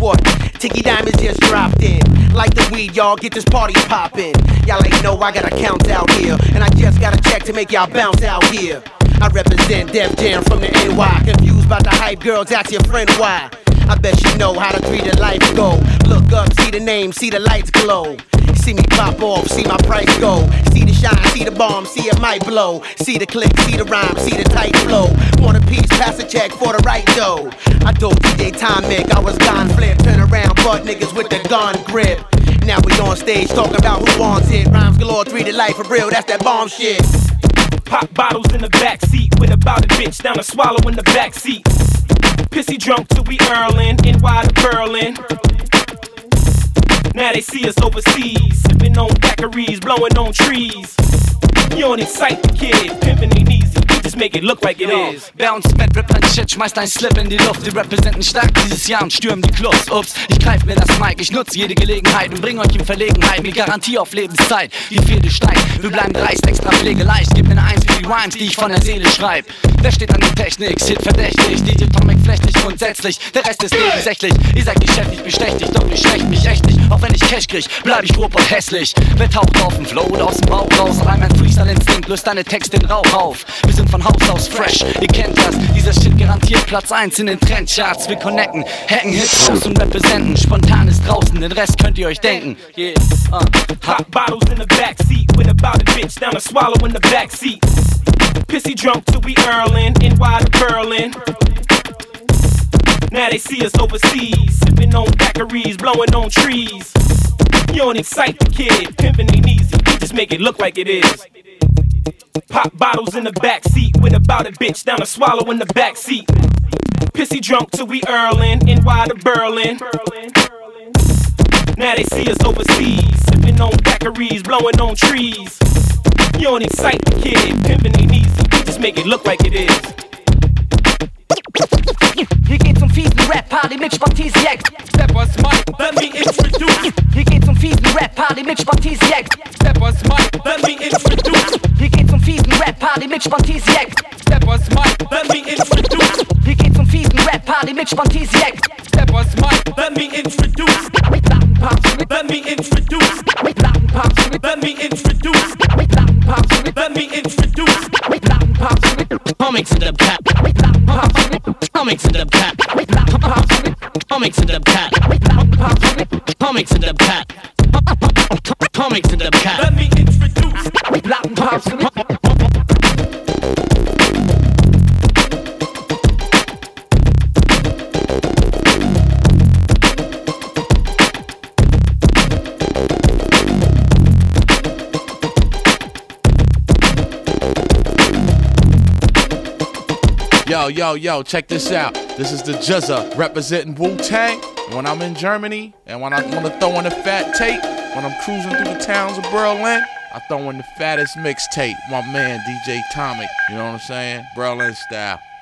what? Tiki Diamonds just dropped in. Like the weed, y'all, get this party poppin'. Y'all ain't know I got accounts out here, and I just got a check to make y'all bounce out here. I represent Def Jam from the NY. Confused about the hype, girls, ask your friend why. I bet you know how the 3 to life go. Look up, see the name, see the lights glow. See me pop off, see my price go. See the shine, see the bomb, see it might blow. See the click, see the rhyme, see the tight flow. Want a piece, pass a check for the right dough. I told DJ Tomic I was gone flip. Turn around, butt niggas with the gun grip. Now we on stage talking about who wants it. Rhymes galore, 3 to life for real, that's that bomb shit. Pop bottles in the backseat with about a bitch down to swallow in the backseat. Pissy drunk till we earlin', NY to Berlin. Now they see us overseas, sippin' on daiquiris, blowing on trees. You don't excite the kid, pimpin' ain't easy, we just make it look like it is. Bounce Bad Rap ein Shit, schmeißt ein Slip in die Luft. Wir representen stark dieses Jahr und stürmen die Clubs. Ups, ich greif mir das Mic, ich nutze jede Gelegenheit und bring euch in Verlegenheit mit Garantie auf Lebenszeit. Die Pferde steigt, wir bleiben dreist, extra pflegeleicht. Gib mir eine Eins für die Rhymes, die ich von der Seele schreib. Wer steht an der Technik? Hit verdächtig, DJ Tomic flecht nicht grundsätzlich. Der Rest ist nebensächlich. Ihr seid Geschäft, ich bestech dich, doch ich schwächt mich echt nicht. Auch wenn ich Cash krieg, bleib ich ruhig und hässlich. Wer taucht auf dem Flow oder aus dem Bauch raus? Rein mein Freestyle-Instinkt, löst deine Texte in Rauch auf. Wir sind von Haus aus fresh, ihr kennt das. Dieser Shit garantiert Platz 1 in den Trendcharts. Wir connecten, hacken Hits raus und representen. Spontan ist draußen, den Rest könnt ihr euch denken. Yeah, Pop bottles in the backseat with about a bitch down to swallow in the backseat. Pissy drunk till we earlin', NY to Berlin. Now they see us overseas, sippin' on daiquiris, blowing on trees. You don't excite the kid, pimpin' ain't easy, we just make it look like it is. Pop bottles in the backseat with about a bitch down to swallow in the backseat. Pissy drunk till we earlin', NY to Berlin. Now they see us overseas, sippin' on daiquiris, blowing on trees. You don't excite the kid, pimpin' ain't easy, we just make it look like it is. Hier geht's fiesen Rap-Party mit Spantisiac. Steppers Mike, let me introduce. Hier geht's fiesen Rap-Party mit Spantisiac. Steppers Mike, let me introduce. Hier geht's fiesen Rap-Party mit Spantisiac. Steppers Mike, let me introduce. Hier geht's fiesen Rap-Party mit Spantisiac. Steppers Mike, let me introduce. Let me introduce. Let me introduce. Let me introduce. Comics in the cat. Comics in the cat. Comics in the cat. Comics in the cat. Comics in the cat. Let me introduce. Yo, check this out. This is the Juzza representing Wu-Tang. When I'm in Germany and when I want to throw in a fat tape, when I'm cruising through the towns of Berlin, I throw in the fattest mixtape. My man DJ Tomic, you know what I'm saying? Berlin style.